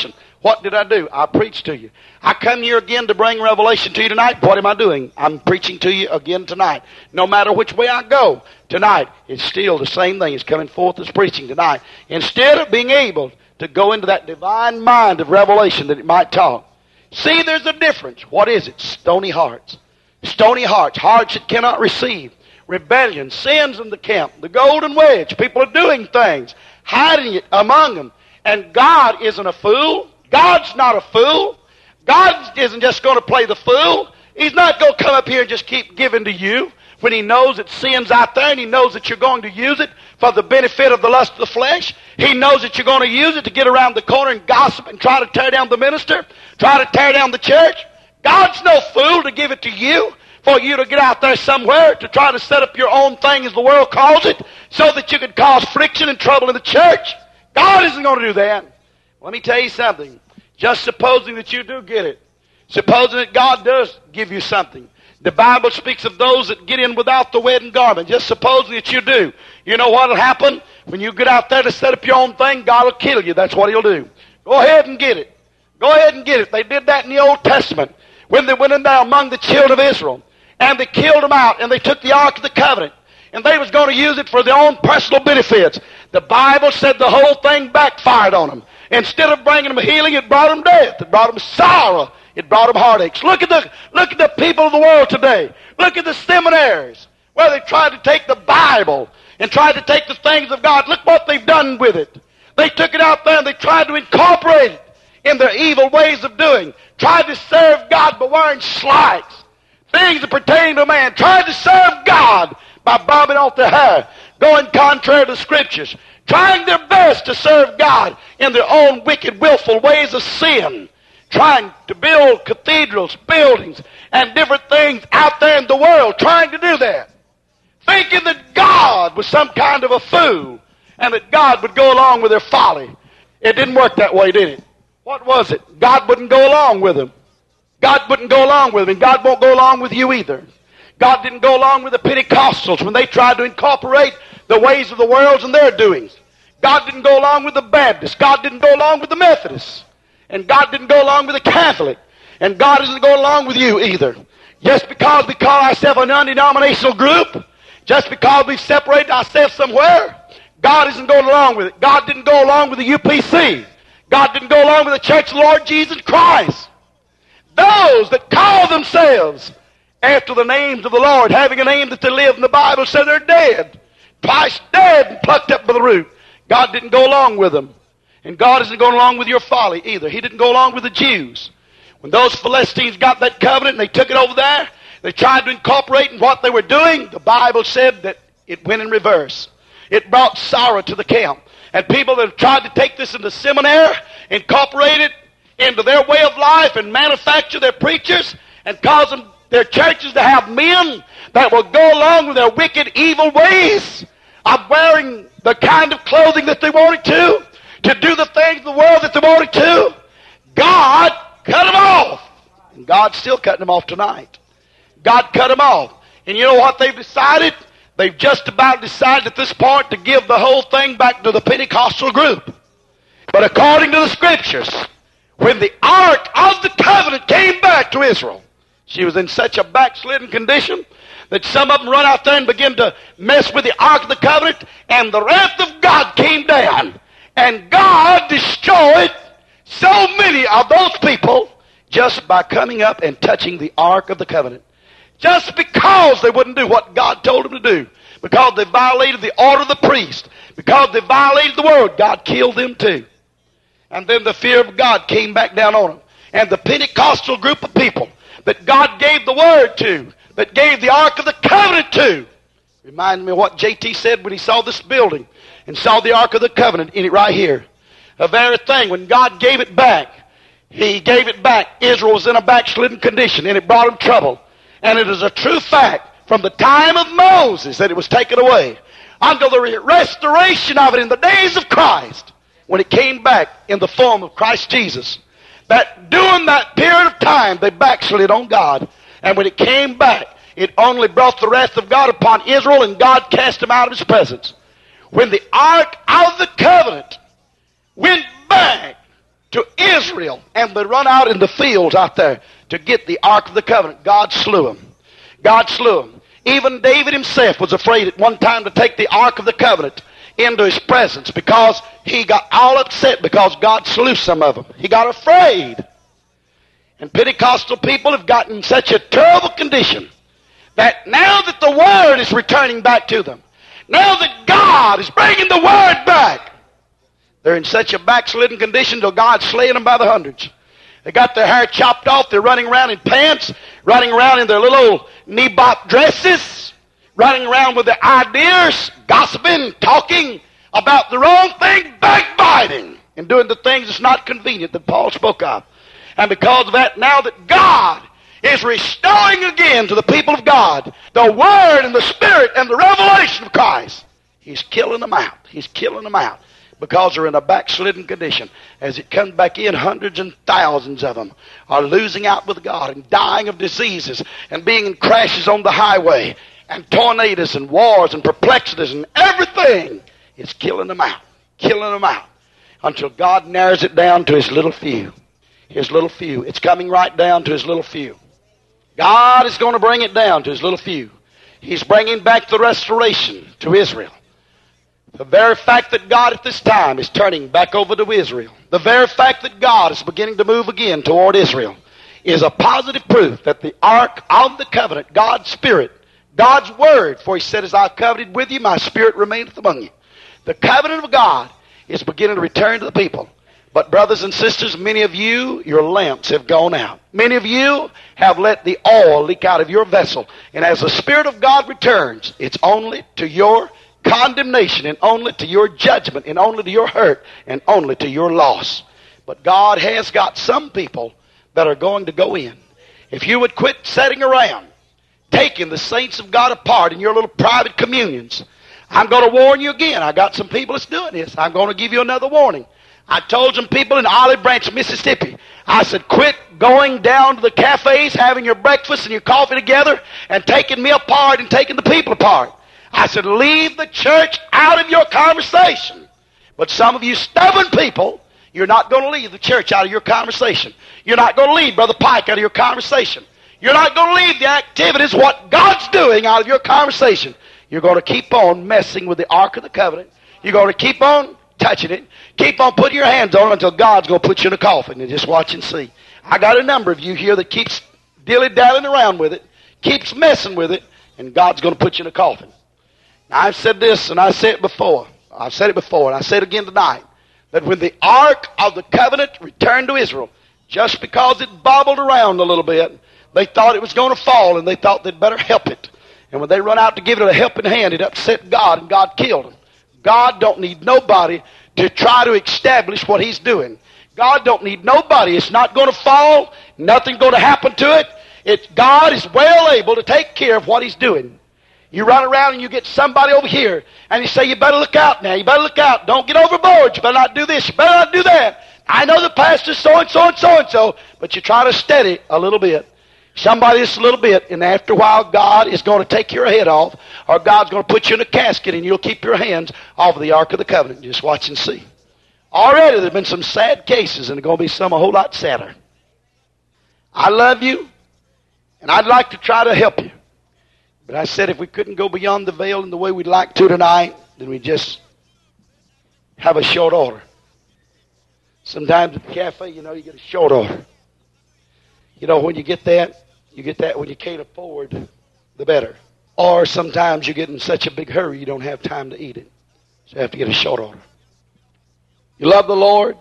What did I do? I preached to you. I come here again to bring revelation to you tonight. What am I doing? I'm preaching to you again tonight. No matter which way I go tonight, it's still the same thing. It's coming forth as preaching tonight. Instead of being able to go into that divine mind of revelation that it might talk. See, there's a difference. What is it? Stony hearts. Stony hearts. Hearts that cannot receive. Rebellion. Sins in the camp. The golden wedge. People are doing things. Hiding it among them. And God isn't a fool. God's not a fool. God isn't just going to play the fool. He's not going to come up here and just keep giving to you when He knows that sin's out there and He knows that you're going to use it for the benefit of the lust of the flesh. He knows that you're going to use it to get around the corner and gossip and try to tear down the minister, try to tear down the church. God's no fool to give it to you for you to get out there somewhere to try to set up your own thing, as the world calls it, so that you could cause friction and trouble in the church. God isn't going to do that. Let me tell you something. Just supposing that you do get it. Supposing that God does give you something. The Bible speaks of those that get in without the wedding garment. Just supposing that you do. You know what will happen? When you get out there to set up your own thing, God will kill you. That's what He'll do. Go ahead and get it. Go ahead and get it. They did that in the Old Testament. When they went in there among the children of Israel. And they killed them out. And they took the Ark of the Covenant. And they was going to use it for their own personal benefits. The Bible said the whole thing backfired on them. Instead of bringing them healing, it brought them death. It brought them sorrow. It brought them heartaches. Look at the, look at the people of the world today. Look at the seminaries where they tried to take the Bible and tried to take the things of God. Look what they've done with it. They took it out there and they tried to incorporate it in their evil ways of doing. Tried to serve God by wearing slides. Things that pertain to man. Tried to serve God by bobbing off their hair. Going contrary to the Scriptures. Trying their best to serve God in their own wicked, willful ways of sin. Trying to build cathedrals, buildings, and different things out there in the world. Trying to do that. Thinking that God was some kind of a fool. And that God would go along with their folly. It didn't work that way, did it? What was it? God wouldn't go along with them. God wouldn't go along with them. And God won't go along with you either. God didn't go along with the Pentecostals when they tried to incorporate the ways of the world and their doings. God didn't go along with the Baptists. God didn't go along with the Methodists. And God didn't go along with the Catholic. And God isn't going along with you either. Just because we call ourselves a non-denominational group, just because we've separated ourselves somewhere, God isn't going along with it. God didn't go along with the U P C. God didn't go along with the Church of the Lord Jesus Christ. Those that call themselves after the names of the Lord, having a name that they live in the Bible, said they're dead. Twice dead and plucked up by the root. God didn't go along with them. And God isn't going along with your folly either. He didn't go along with the Jews. When those Philistines got that covenant and they took it over there, they tried to incorporate in what they were doing. The Bible said that it went in reverse. It brought sorrow to the camp. And people that have tried to take this into seminary, incorporate it into their way of life and manufacture their preachers and cause them, their churches to have men that will go along with their wicked, evil ways of wearing the kind of clothing that they wanted to, to do the things of the world that they wanted to. God cut them off. And God's still cutting them off tonight. God cut them off. And you know what they've decided? They've just about decided at this point to give the whole thing back to the Pentecostal group. But according to the Scriptures, when the Ark of the Covenant came back to Israel, she was in such a backslidden condition that some of them run out there and begin to mess with the Ark of the Covenant, and the wrath of God came down. And God destroyed so many of those people just by coming up and touching the Ark of the Covenant. Just because they wouldn't do what God told them to do. Because they violated the order of the priest. Because they violated the word, God killed them too. And then the fear of God came back down on them. And the Pentecostal group of people that God gave the word to, that gave the Ark of the Covenant to, reminds me of what J T said when he saw this building and saw the Ark of the Covenant in it right here. A very thing, when God gave it back, He gave it back. Israel was in a backslidden condition, and it brought him trouble. And it is a true fact from the time of Moses that it was taken away until the restoration of it in the days of Christ, when it came back in the form of Christ Jesus. That during that period of time, they backslid on God. And when it came back, it only brought the wrath of God upon Israel, and God cast them out of His presence. When the Ark of the Covenant went back to Israel and would run out in the fields out there to get the Ark of the Covenant. God slew him. God slew him. Even David himself was afraid at one time to take the Ark of the Covenant into his presence because he got all upset because God slew some of them. He got afraid. And Pentecostal people have gotten in such a terrible condition that now that the Word is returning back to them, now that God is bringing the Word back, they're in such a backslidden condition till God's slaying them by the hundreds. They got their hair chopped off. They're running around in pants, running around in their little knee-bop dresses, running around with their ideas, gossiping, talking about the wrong thing, backbiting, and doing the things that's not convenient that Paul spoke of. And because of that, now that God is restoring again to the people of God the Word and the Spirit and the revelation of Christ, He's killing them out. He's killing them out. Because they're in a backslidden condition. As it comes back in, hundreds and thousands of them are losing out with God and dying of diseases and being in crashes on the highway and tornadoes and wars and perplexities and everything is killing them out, killing them out until God narrows it down to His little few. His little few. It's coming right down to His little few. God is going to bring it down to His little few. He's bringing back the restoration to Israel. The very fact that God at this time is turning back over to Israel, the very fact that God is beginning to move again toward Israel, is a positive proof that the Ark of the Covenant, God's Spirit, God's Word, for He said, as I covenanted with you, my Spirit remaineth among you. The covenant of God is beginning to return to the people. But brothers and sisters, many of you, your lamps have gone out. Many of you have let the oil leak out of your vessel. And as the Spirit of God returns, it's only to your condemnation and only to your judgment and only to your hurt and only to your loss. But God has got some people that are going to go in. If you would quit sitting around taking the saints of God apart in your little private communions, I'm going to warn you again. I got some people that's doing this. I'm going to give you another warning. I told some people in Olive Branch, Mississippi, I said, quit going down to the cafes, having your breakfast and your coffee together and taking me apart and taking the people apart. I said, leave the church out of your conversation. But some of you stubborn people, you're not going to leave the church out of your conversation. You're not going to leave Brother Pike out of your conversation. You're not going to leave the activities, what God's doing, out of your conversation. You're going to keep on messing with the Ark of the Covenant. You're going to keep on touching it. Keep on putting your hands on it until God's going to put you in a coffin and just watch and see. I got a number of you here that keeps dilly-dallying around with it, keeps messing with it, and God's going to put you in a coffin. Now, I've said this, and I said it before. I've said it before, and I say it again tonight, that when the Ark of the Covenant returned to Israel, just because it bobbled around a little bit, they thought it was going to fall, and they thought they'd better help it. And when they run out to give it a helping hand, it upset God, and God killed them. God don't need nobody to try to establish what He's doing. God don't need nobody. It's not going to fall. Nothing's going to happen to it. It's, God is well able to take care of what He's doing. You run around and you get somebody over here, and you say, you better look out now. You better look out. Don't get overboard. You better not do this. You better not do that. I know the pastor's so-and-so and so-and-so, but you try to steady a little bit. Somebody just a little bit, and after a while, God is going to take your head off, or God's going to put you in a casket, and you'll keep your hands off of the Ark of the Covenant. Just watch and see. Already there have been some sad cases, and there are going to be some a whole lot sadder. I love you, and I'd like to try to help you. But I said if we couldn't go beyond the veil in the way we'd like to tonight, then we just have a short order. Sometimes at the cafe, you know, you get a short order. You know, when you get that, you get that when you can't afford, the better. Or sometimes you get in such a big hurry you don't have time to eat it. So you have to get a short order. You love the Lord?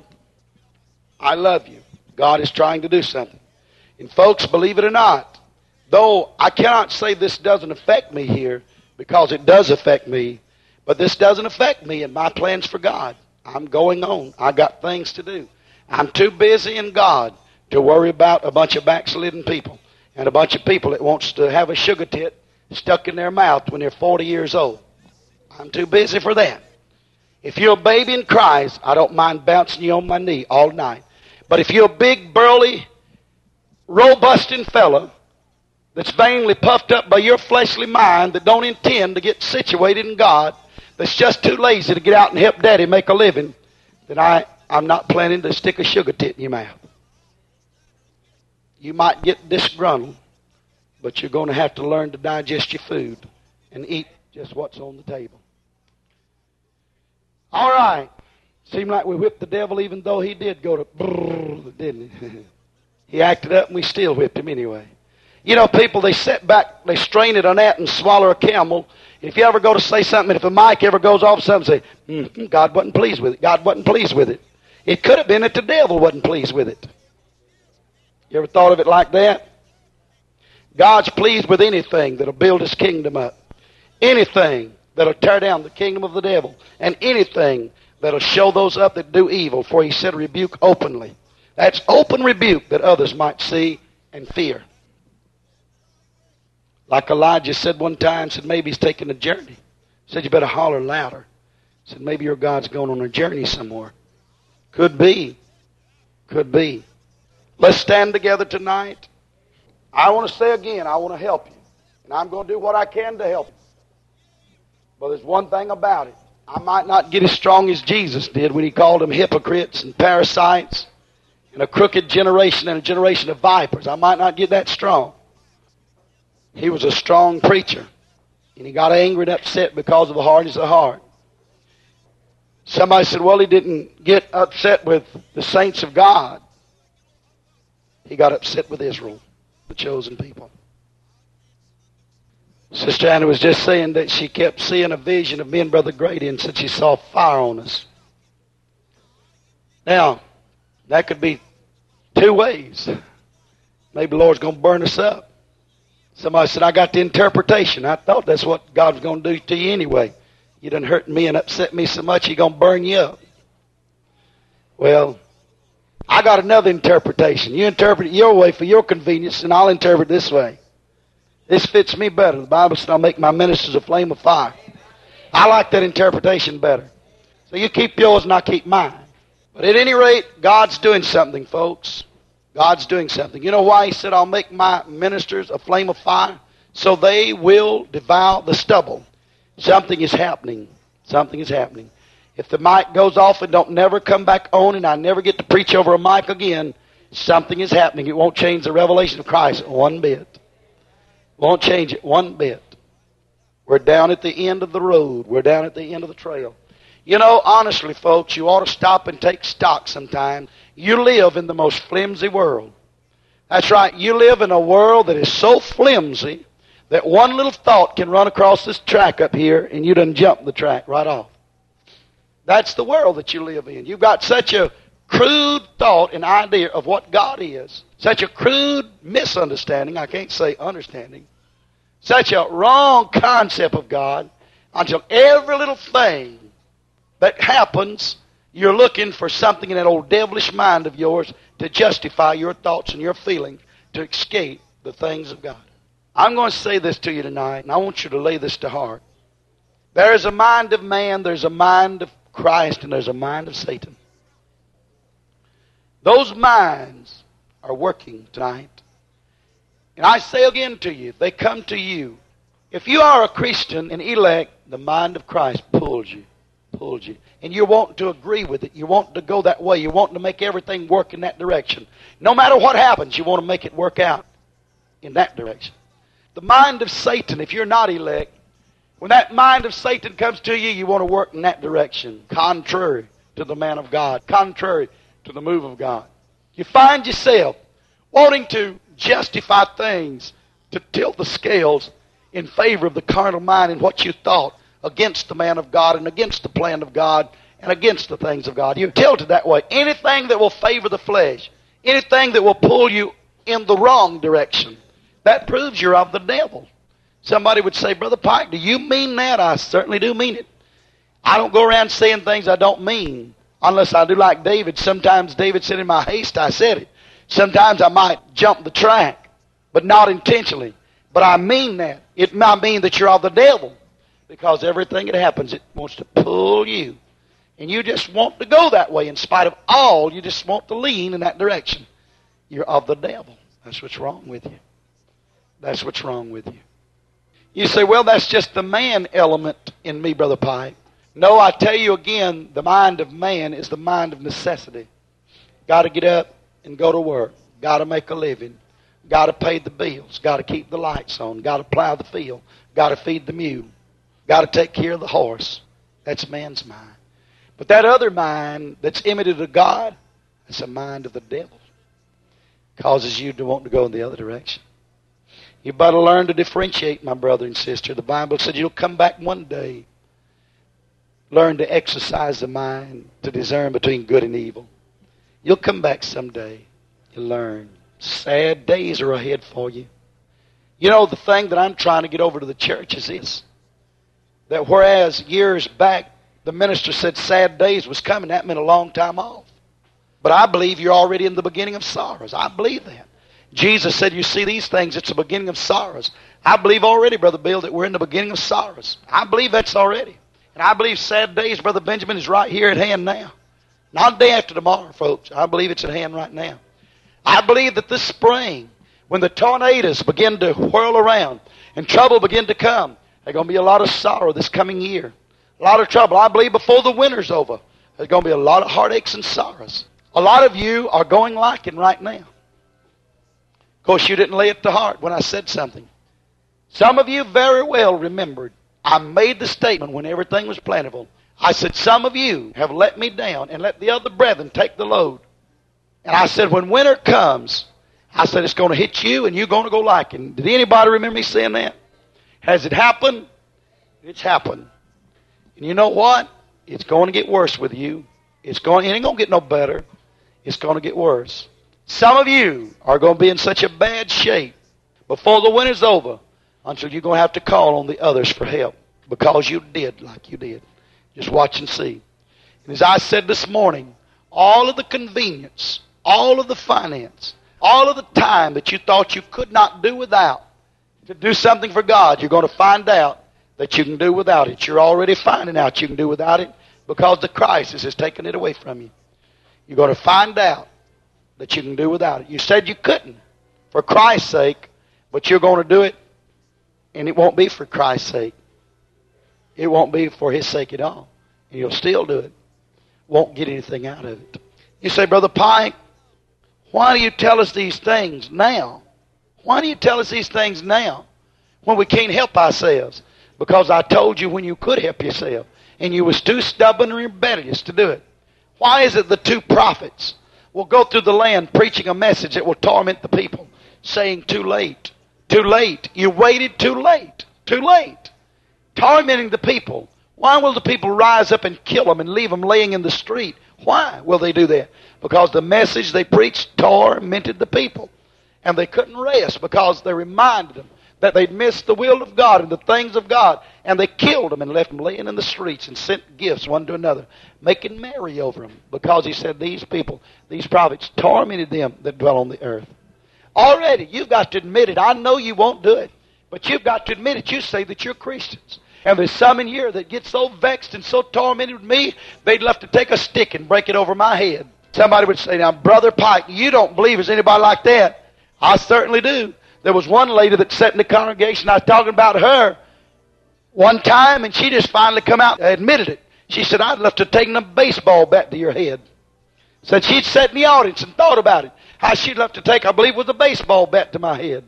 I love you. God is trying to do something. And folks, believe it or not, though I cannot say this doesn't affect me here, because it does affect me, but this doesn't affect me and my plans for God. I'm going on. I got things to do. I'm too busy in God to worry about a bunch of backslidden people and a bunch of people that wants to have a sugar tit stuck in their mouth when they're forty years old. I'm too busy for that. If you're a baby in Christ, I don't mind bouncing you on my knee all night. But if you're a big, burly, robusting fella that's vainly puffed up by your fleshly mind, that don't intend to get situated in God, that's just too lazy to get out and help Daddy make a living, then I, I'm not planning to stick a sugar tit in your mouth. You might get disgruntled, but you're going to have to learn to digest your food and eat just what's on the table. All right. Seemed like we whipped the devil even though he did go to brrr, didn't he? He acted up and we still whipped him anyway. You know, people, they sit back, they strain at a gnat and swallow a camel. If you ever go to say something, if a mic ever goes off, something say, mm, God wasn't pleased with it. God wasn't pleased with it. It could have been that the devil wasn't pleased with it. You ever thought of it like that? God's pleased with anything that'll build his kingdom up. Anything that'll tear down the kingdom of the devil. And anything that'll show those up that do evil. For he said rebuke openly. That's open rebuke that others might see and fear. Like Elijah said one time, said maybe he's taking a journey. Said you better holler louder. Said maybe your God's going on a journey somewhere. Could be. Could be. Let's stand together tonight. I want to say again, I want to help you. And I'm going to do what I can to help you. But there's one thing about it. I might not get as strong as Jesus did when he called them hypocrites and parasites and a crooked generation and a generation of vipers. I might not get that strong. He was a strong preacher. And he got angry and upset because of the hardness of the heart. Somebody said, well, he didn't get upset with the saints of God. He got upset with Israel, the chosen people. Sister Anna was just saying that she kept seeing a vision of me and Brother Grady and said she saw fire on us. Now, that could be two ways. Maybe the Lord's going to burn us up. Somebody said, I got the interpretation. I thought that's what God was going to do to you anyway. You done hurt me and upset me so much, He's going to burn you up. Well, I got another interpretation. You interpret it your way for your convenience, and I'll interpret it this way. This fits me better. The Bible said I'll make my ministers a flame of fire. I like that interpretation better. So you keep yours and I'll keep mine. But at any rate, God's doing something, folks. God's doing something. You know why he said I'll make my ministers a flame of fire? So they will devour the stubble. Something is happening. Something is happening. If the mic goes off and don't never come back on and I never get to preach over a mic again, something is happening. It won't change the revelation of Christ one bit. Won't change it one bit. We're down at the end of the road. We're down at the end of the trail. You know, honestly, folks, you ought to stop and take stock sometime. You live in the most flimsy world. That's right. You live in a world that is so flimsy that one little thought can run across this track up here and you done jump the track right off. That's the world that you live in. You've got such a crude thought and idea of what God is. Such a crude misunderstanding, I can't say understanding. Such a wrong concept of God until every little thing that happens, you're looking for something in that old devilish mind of yours to justify your thoughts and your feelings to escape the things of God. I'm going to say this to you tonight, and I want you to lay this to heart. There is a mind of man, there's a mind of Christ, and there's a mind of Satan. Those minds are working tonight. And I say again to you, they come to you. If you are a Christian and elect, the mind of Christ pulls you. Pulls you. And you want to agree with it. You want to go that way. You want to make everything work in that direction. No matter what happens, you want to make it work out in that direction. The mind of Satan, if you're not elect, when that mind of Satan comes to you, you want to work in that direction, contrary to the man of God, contrary to the move of God. You find yourself wanting to justify things to tilt the scales in favor of the carnal mind and what you thought against the man of God and against the plan of God and against the things of God. You're tilted that way. Anything that will favor the flesh, anything that will pull you in the wrong direction, that proves you're of the devil. Somebody would say, Brother Pike, do you mean that? I certainly do mean it. I don't go around saying things I don't mean. Unless I do like David. Sometimes David said in my haste I said it. Sometimes I might jump the track, but not intentionally. But I mean that. It might mean that you're of the devil. Because everything that happens, it wants to pull you. And you just want to go that way. In spite of all, you just want to lean in that direction. You're of the devil. That's what's wrong with you. That's what's wrong with you. You say, well, that's just the man element in me, Brother Pike. No, I tell you again, the mind of man is the mind of necessity. Got to get up and go to work. Got to make a living. Got to pay the bills. Got to keep the lights on. Got to plow the field. Got to feed the mule. Got to take care of the horse. That's man's mind. But that other mind that's imitated of God, that's a mind of the devil. Causes you to want to go in the other direction. You better learn to differentiate, my brother and sister. The Bible said you'll come back one day. Learn to exercise the mind to discern between good and evil. You'll come back someday. You'll learn. Sad days are ahead for you. You know, the thing that I'm trying to get over to the church is this. That whereas years back the minister said sad days was coming, that meant a long time off. But I believe you're already in the beginning of sorrows. I believe that. Jesus said, you see these things, it's the beginning of sorrows. I believe already, Brother Bill, that we're in the beginning of sorrows. I believe that's already. And I believe sad days, Brother Benjamin, is right here at hand now. Not day after tomorrow, folks. I believe it's at hand right now. I believe that this spring, when the tornadoes begin to whirl around and trouble begin to come, there's going to be a lot of sorrow this coming year. A lot of trouble. I believe before the winter's over, there's going to be a lot of heartaches and sorrows. A lot of you are going like it right now. Of course, you didn't lay it to heart when I said something. Some of you very well remembered I made the statement when everything was plentiful. I said, some of you have let me down and let the other brethren take the load. And I said, when winter comes, I said, it's going to hit you and you're going to go like it. Did anybody remember me saying that? Has it happened? It's happened. And you know what? It's going to get worse with you. It's going, it ain't going to get no better. It's going to get worse. Some of you are going to be in such a bad shape before the winter's over until you're going to have to call on the others for help because you did like you did. Just watch and see. And as I said this morning, all of the convenience, all of the finance, all of the time that you thought you could not do without to do something for God, you're going to find out that you can do without it. You're already finding out you can do without it because the crisis has taken it away from you. You're going to find out that you can do without it. You said you couldn't for Christ's sake, but you're going to do it, and it won't be for Christ's sake. It won't be for His sake at all. And you'll still do it. Won't get anything out of it. You say, Brother Pike, why do you tell us these things now? Why do you tell us these things now when we can't help ourselves? Because I told you when you could help yourself, and you was too stubborn and rebellious to do it. Why is it the two prophets will go through the land preaching a message that will torment the people, saying too late, too late, you waited too late, too late, tormenting the people? Why will the people rise up and kill them and leave them laying in the street? Why will they do that? Because the message they preached tormented the people. And they couldn't rest because they reminded them that they'd missed the will of God and the things of God. And they killed them and left them laying in the streets and sent gifts one to another, making merry over them. Because he said these people, these prophets, tormented them that dwell on the earth. Already, you've got to admit it. I know you won't do it, but you've got to admit it. You say that you're Christians. And there's some in here that get so vexed and so tormented with me, they'd love to take a stick and break it over my head. Somebody would say, now, Brother Pike, you don't believe there's anybody like that. I certainly do. There was one lady that sat in the congregation. I was talking about her one time, and she just finally come out and admitted it. She said, I'd love to take a baseball bat to your head. Said she'd sat in the audience and thought about it. How she'd love to take, I believe, was a baseball bat to my head.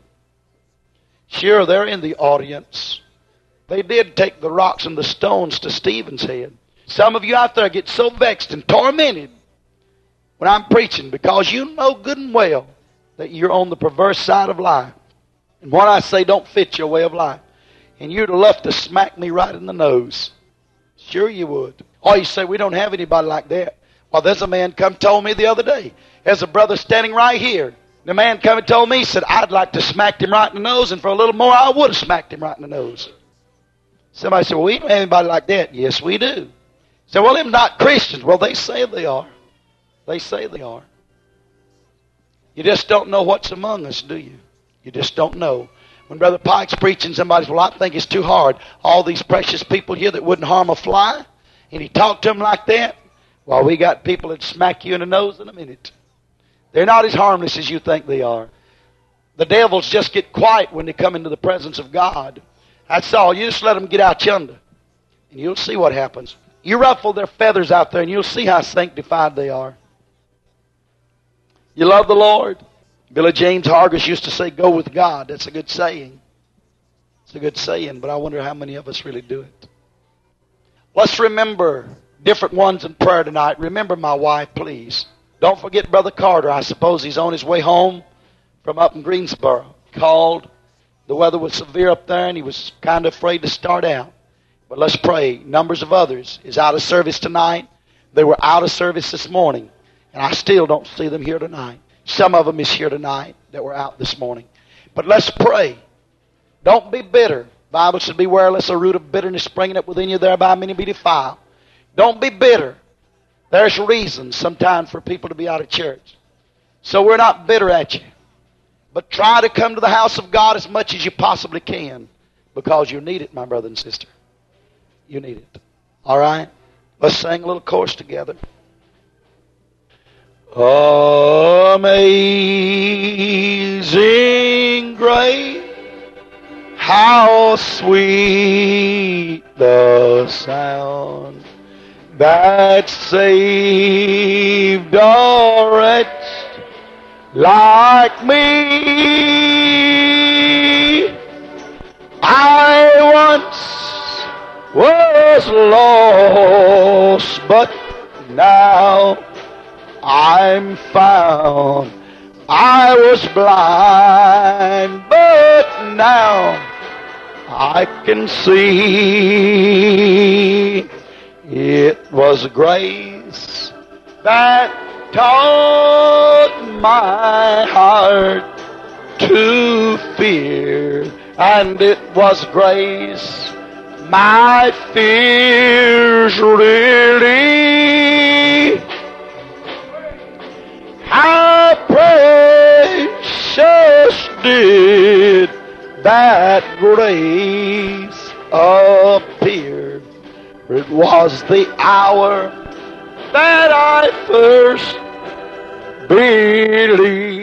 Sure, they're in the audience. They did take the rocks and the stones to Stephen's head. Some of you out there get so vexed and tormented when I'm preaching because you know good and well that you're on the perverse side of life. And what I say don't fit your way of life. And you'd love to smack me right in the nose. Sure you would. Or you say, we don't have anybody like that. Well, there's a man come told me the other day. There's a brother standing right here. The man come and told me, he said, I'd like to smack him right in the nose, and for a little more, I would have smacked him right in the nose. Somebody said, well, we don't have anybody like that. Yes, we do. So, well, them not Christians. Well, they say they are. They say they are. You just don't know what's among us, do you? You just don't know. When Brother Pike's preaching, somebody says, well, I think it's too hard. All these precious people here that wouldn't harm a fly, and he talked to them like that. Well, we got people that smack you in the nose in a minute. They're not as harmless as you think they are. The devils just get quiet when they come into the presence of God. That's all. You just let them get out yonder, and you'll see what happens. You ruffle their feathers out there and you'll see how sanctified they are. You love the Lord? Billy James Hargis used to say, go with God. That's a good saying. It's a good saying, but I wonder how many of us really do it. Let's remember different ones in prayer tonight. Remember my wife, please. Don't forget Brother Carter. I suppose he's on his way home from up in Greensboro. Called. The weather was severe up there and he was kind of afraid to start out. But let's pray. Numbers of others is out of service tonight. They were out of service this morning. And I still don't see them here tonight. Some of them is here tonight that were out this morning. But let's pray. Don't be bitter. The Bible said, beware lest a root of bitterness springing up within you, thereby many be defiled. Don't be bitter. There's reasons sometimes for people to be out of church. So we're not bitter at you. But try to come to the house of God as much as you possibly can. Because you need it, my brother and sister. You need it. All right? Let's sing a little chorus together. Amazing grace, how sweet the sound that saved a wretch like me. I once was lost, but now I'm found. I was blind, but now I can see. It was grace that taught my heart to fear, and it was grace my fears relieved. How precious did that grace appear. It was the hour that I first believed.